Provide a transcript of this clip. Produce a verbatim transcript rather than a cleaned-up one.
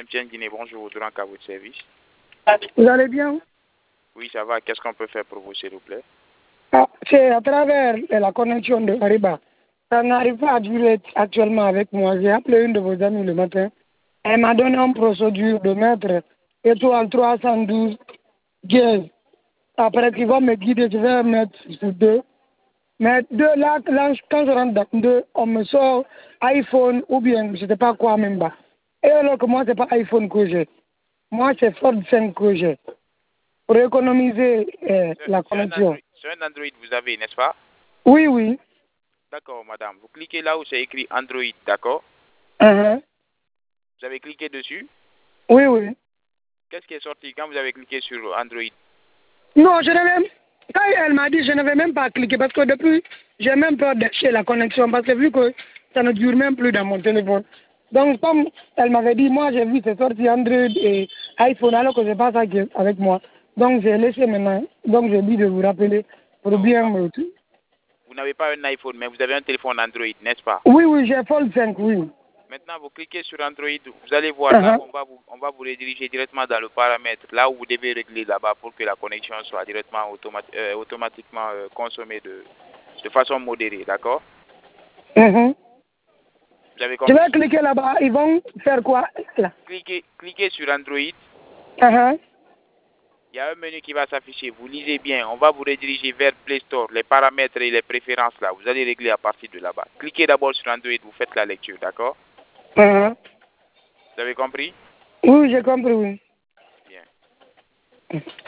M T N Guinée, bonjour, Durant à votre service. Vous allez bien? Oui, ça va. Qu'est-ce qu'on peut faire pour vous, s'il vous plaît? Ah, c'est à travers la connexion de Ariba. Ça n'arrive pas à durer actuellement avec moi. J'ai appelé une de vos amies le matin. Elle m'a donné une procédure de mettre étoile trois cent douze dièse. Après qu'il va me guider, je vais mettre sur deux. Mais deux, là, là, quand je rentre dans deux, on me sort iPhone ou bien je ne sais pas quoi même bas. Et alors que moi, ce n'est pas iPhone que j'ai. Moi, c'est Ford cinq que j'ai. Pour économiser euh, C'est la c'est un, connexion. Android, c'est un Android, vous avez, n'est-ce pas? Oui, oui. D'accord, madame. Vous cliquez là où c'est écrit Android, d'accord? Uh-huh. Vous avez cliqué dessus. Oui, oui. Qu'est-ce qui est sorti quand vous avez cliqué sur Android? Non, je n'avais même... Quand elle m'a dit, je ne vais même pas cliquer parce que depuis, j'ai même peur d'acheter la connexion parce que vu que ça ne dure même plus dans mon téléphone. Donc, comme elle m'avait dit, moi, j'ai vu c'est sorti Android et iPhone alors que je pas ça qui est avec moi. Donc, j'ai laissé maintenant. Donc, j'ai dit de vous rappeler pour Non, bien non. me... Vous n'avez pas un iPhone, mais vous avez un téléphone Android, n'est-ce pas? Oui, oui, j'ai Fold cinq, oui. Maintenant, vous cliquez sur Android, vous allez voir là, Uh-huh. on va, vous, on va vous rediriger directement dans le paramètre, là où vous devez régler là-bas pour que la connexion soit directement automat euh, automatiquement euh, consommée de, de façon modérée, d'accord? Uh-huh. Vous avez Je compris? vais cliquer là-bas, ils vont faire quoi là? Cliquez, cliquez sur Android, Uh-huh. il y a un menu qui va s'afficher, vous lisez bien, on va vous rediriger vers Play Store, les paramètres et les préférences là, vous allez régler à partir de là-bas. Cliquez d'abord sur Android, vous faites la lecture, d'accord? Uh-huh. Vous avez compris? Oui, j'ai compris, oui. Bien.